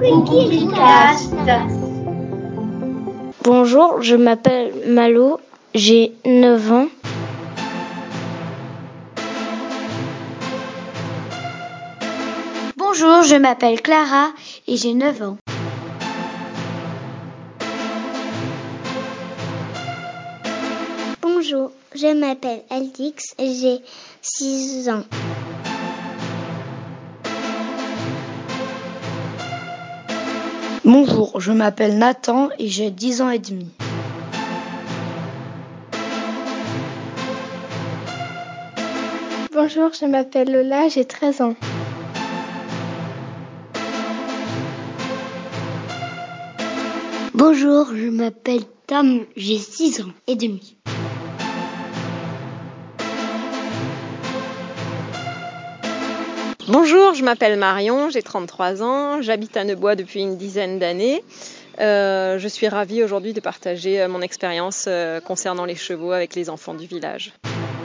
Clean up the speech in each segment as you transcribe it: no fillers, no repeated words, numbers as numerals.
Wikicast. Bonjour, je m'appelle Malo, j'ai 9 ans. Bonjour, je m'appelle Clara et j'ai 9 ans. Bonjour, je m'appelle Aldix et j'ai 6 ans. Bonjour, je m'appelle Nathan et j'ai 10 ans et demi. Bonjour, je m'appelle Lola, j'ai 13 ans. Bonjour, je m'appelle Tam, j'ai 6 ans et demi. Bonjour, je m'appelle Marion, j'ai 33 ans, j'habite à Neubois depuis une dizaine d'années. Je suis ravie aujourd'hui de partager mon expérience concernant les chevaux avec les enfants du village.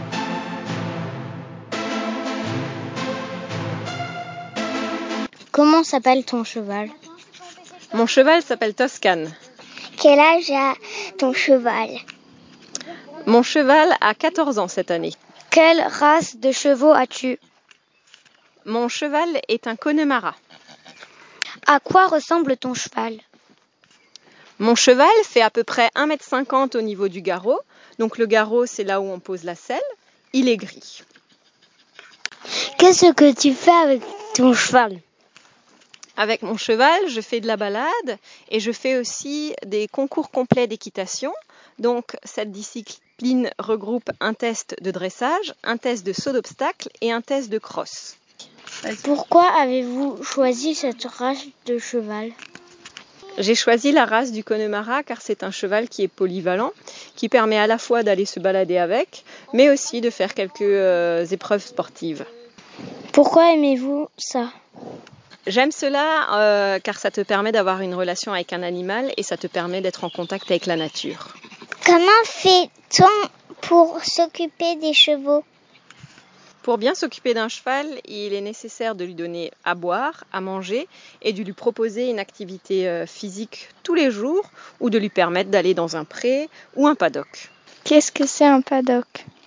Comment s'appelle ton cheval? Mon cheval s'appelle Toscane. Quel âge a ton cheval? Mon cheval a 14 ans cette année. Quelle race de chevaux as-tu? Mon cheval est un Connemara. À quoi ressemble ton cheval? Mon cheval fait à peu près 1,50 m au niveau du garrot. Donc le garrot, c'est là où on pose la selle. Il est gris. Qu'est-ce que tu fais avec ton cheval? Avec mon cheval, je fais de la balade et je fais aussi des concours complets d'équitation. Donc cette discipline regroupe un test de dressage, un test de saut d'obstacle et un test de crosse. Pourquoi avez-vous choisi cette race de cheval? J'ai choisi la race du Connemara car c'est un cheval qui est polyvalent, qui permet à la fois d'aller se balader avec, mais aussi de faire quelques épreuves sportives. Pourquoi aimez-vous ça? J'aime cela car ça te permet d'avoir une relation avec un animal et ça te permet d'être en contact avec la nature. Comment fait-on pour s'occuper des chevaux? Pour bien s'occuper d'un cheval, il est nécessaire de lui donner à boire, à manger et de lui proposer une activité physique tous les jours ou de lui permettre d'aller dans un pré ou un paddock. Qu'est-ce que c'est un paddock?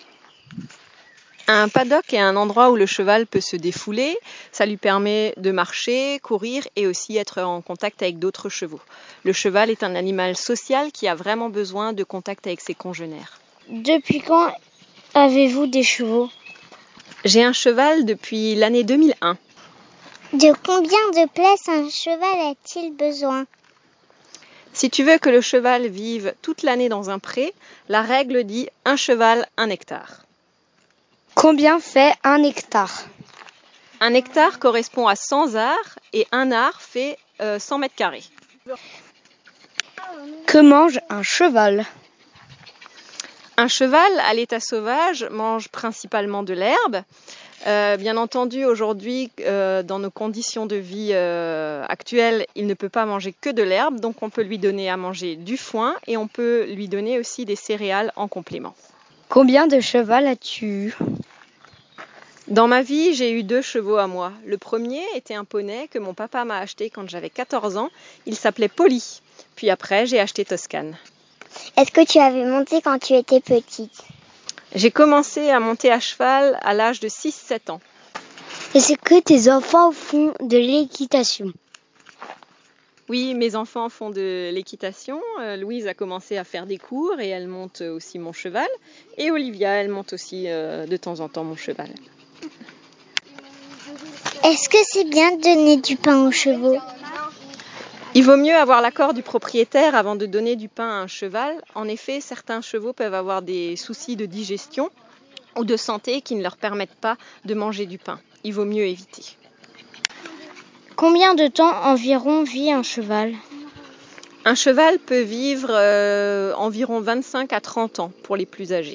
Un paddock est un endroit où le cheval peut se défouler, ça lui permet de marcher, courir et aussi être en contact avec d'autres chevaux. Le cheval est un animal social qui a vraiment besoin de contact avec ses congénères. Depuis quand avez-vous des chevaux? J'ai un cheval depuis l'année 2001. De combien de places un cheval a-t-il besoin? Si tu veux que le cheval vive toute l'année dans un pré, la règle dit un cheval, 1 hectare. Combien fait 1 hectare? 1 hectare correspond à 100 arts et 1 art fait 100 mètres carrés. Que mange un cheval? Un cheval à l'état sauvage mange principalement de l'herbe. Bien entendu, aujourd'hui, dans nos conditions de vie actuelles, il ne peut pas manger que de l'herbe, donc on peut lui donner à manger du foin et on peut lui donner aussi des céréales en complément. Combien de cheval as-tu? Dans ma vie, j'ai eu 2 chevaux à moi. Le premier était un poney que mon papa m'a acheté quand j'avais 14 ans. Il s'appelait Polly. Puis après, j'ai acheté Toscane. Est-ce que tu avais monté quand tu étais petite? J'ai commencé à monter à cheval à l'âge de 6-7 ans. Est-ce que tes enfants font de l'équitation? Oui, mes enfants font de l'équitation. Louise a commencé à faire des cours et elle monte aussi mon cheval. Et Olivia, elle monte aussi de temps en temps mon cheval. Est-ce que c'est bien de donner du pain aux chevaux? Il vaut mieux avoir l'accord du propriétaire avant de donner du pain à un cheval. En effet, certains chevaux peuvent avoir des soucis de digestion ou de santé qui ne leur permettent pas de manger du pain. Il vaut mieux éviter. Combien de temps environ vit un cheval? Un cheval peut vivre environ 25 à 30 ans pour les plus âgés.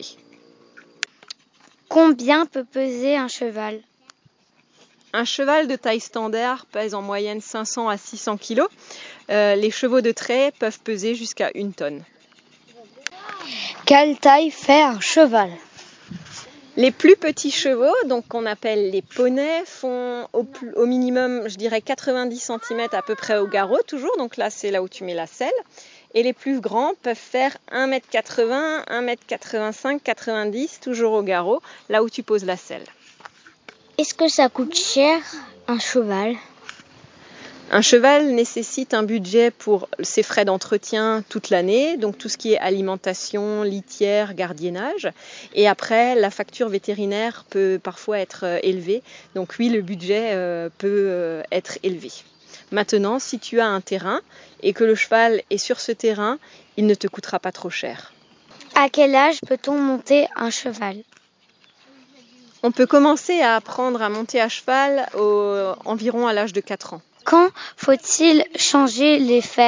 Combien peut peser un cheval? Un cheval de taille standard pèse en moyenne 500 à 600 kg. Les chevaux de trait peuvent peser jusqu'à 1 tonne. Quelle taille fait un cheval? Les plus petits chevaux, donc qu'on appelle les poneys, font au minimum, je dirais 90 cm à peu près au garrot toujours, donc là c'est là où tu mets la selle. Et les plus grands peuvent faire 1m80, 1m85, 90, toujours au garrot, là où tu poses la selle. Est-ce que ça coûte cher, un cheval ? Un cheval nécessite un budget pour ses frais d'entretien toute l'année, donc tout ce qui est alimentation, litière, gardiennage. Et après, la facture vétérinaire peut parfois être élevée. Donc oui, le budget peut être élevé. Maintenant, si tu as un terrain et que le cheval est sur ce terrain, il ne te coûtera pas trop cher. À quel âge peut-on monter un cheval ? On peut commencer à apprendre à monter à cheval environ à l'âge de 4 ans. Quand faut-il changer les fers ?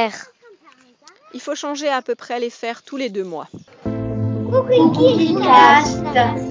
Il faut changer à peu près les fers tous les 2 mois. Podcast.